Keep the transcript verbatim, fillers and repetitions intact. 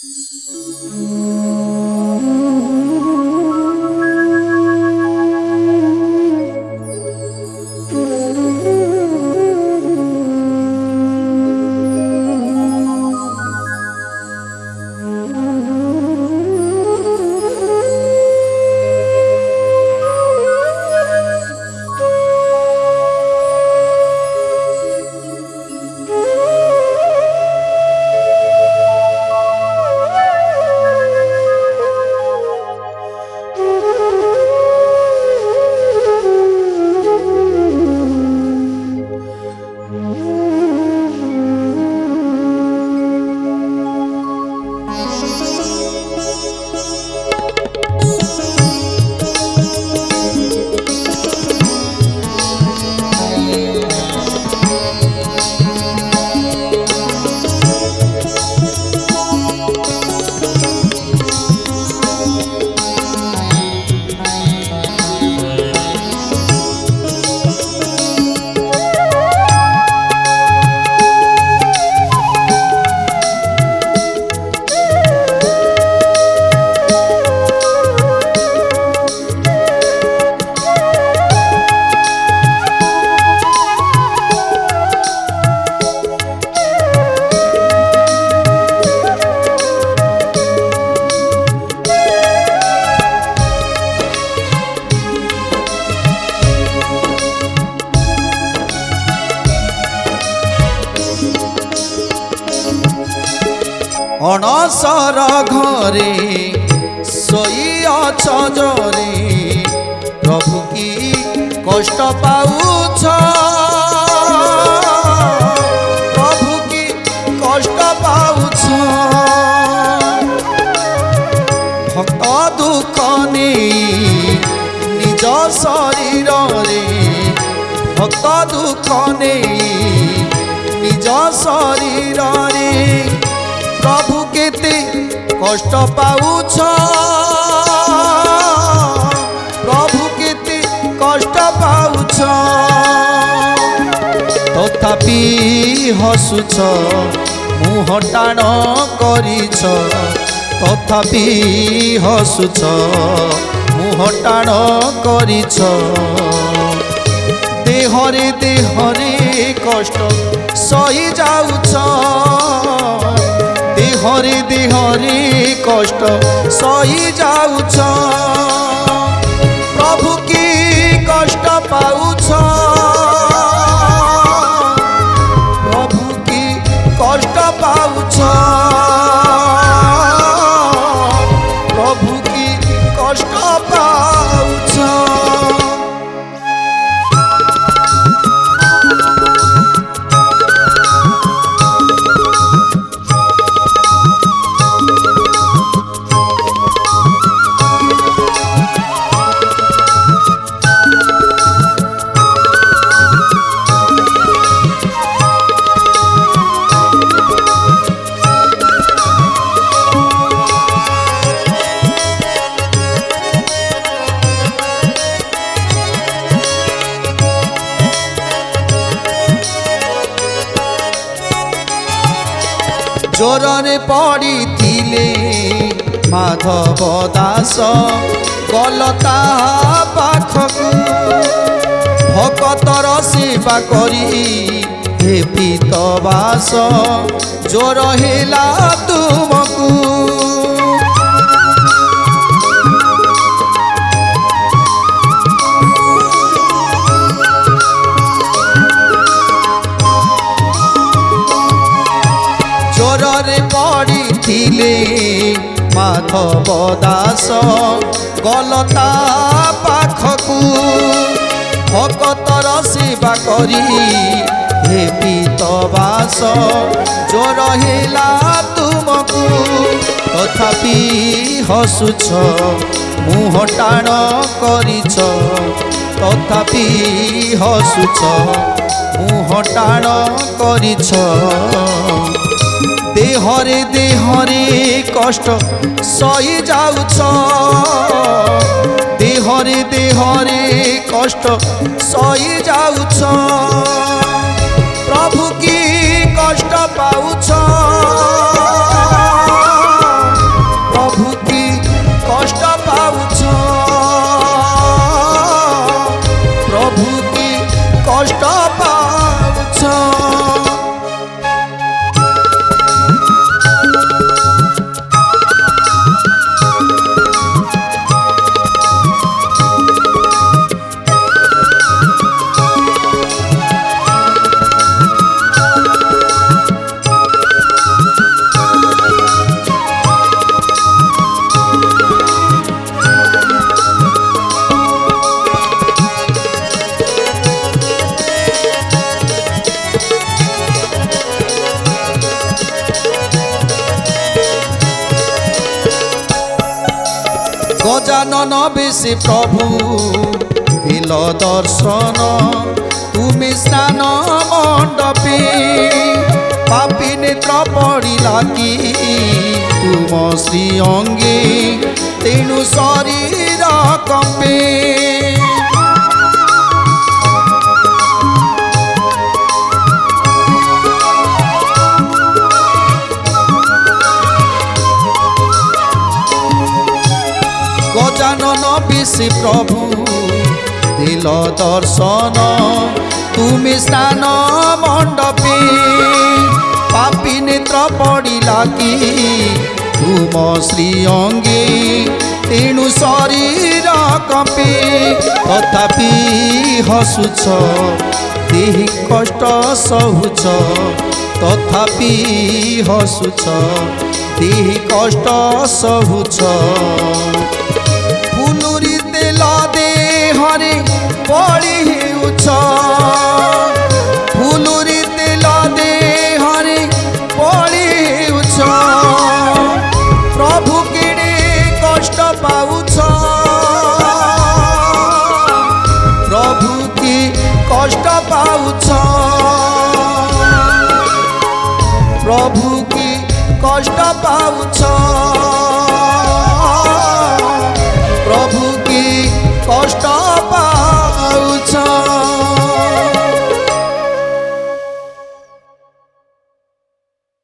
अणसर घरे सोई अछ जरे प्रभु की कष्ट पाउछ प्रभु की कष्ट पाउछ भक्त दुख नहीं निज शरीर रे भक्त दुख नहीं निज शरीर रे प्रभु केते कष्ट पाउछ प्रभु केते कष्ट पाउछ तथापि हसुछ मुह टाण करिछ तथापि हसुछ मुह टाण करिछ देहरे देहरे कष्ट सही जाउछ देहरे देहरे कष्ट सही जाउछ प्रभु की कष्ट पाउछ प्रभु की कष्ट पाउछ प्रभु की कष्ट पाउछ। जोरने पड़ी थिले माधव दास गलता पाखकु भक्तर सेवा करी हे पीतवास जोर हेला तुमकु जोरे पड़ी थिले माधव दास गलता पाखकु भक्तर सेवा करी हे पीतवास जोर हेला तुमकु तथापि हसुछ मुह टाण करिछ तथापि हसुछ मुह टाण करिछ देहरे देहरे कष्ट सही जाउछ देहरे देहरे कष्ट सही जाउछ प्रभु की कष्ट पाउछ गजानन बेशी प्रभु दिल दर्शन तुम स्नान मंडपे पापी नेत्र पड़ा कि तुम श्री अंगे तेणु शरीर कंपे गजानन बेशी प्रभु दिल दर्शन तुम स्नान मंडपे पापी नेत्र पड़ा कि तुम श्री अंगे तेणु शरीर कंपे तथापि हसुछ देहि कष्ट सहुछ तथापि हसुछ देहि कष्ट सहुछ फुलुरी तेल देहरे पड़ी हेउछ फुलुरी तेल देहरे पड़ी हेउछ प्रभु केड़े कष्ट पाउछ प्रभु की कष्ट पाउछ प्रभु की कष्ट पाउछ प्रभु की कष्ट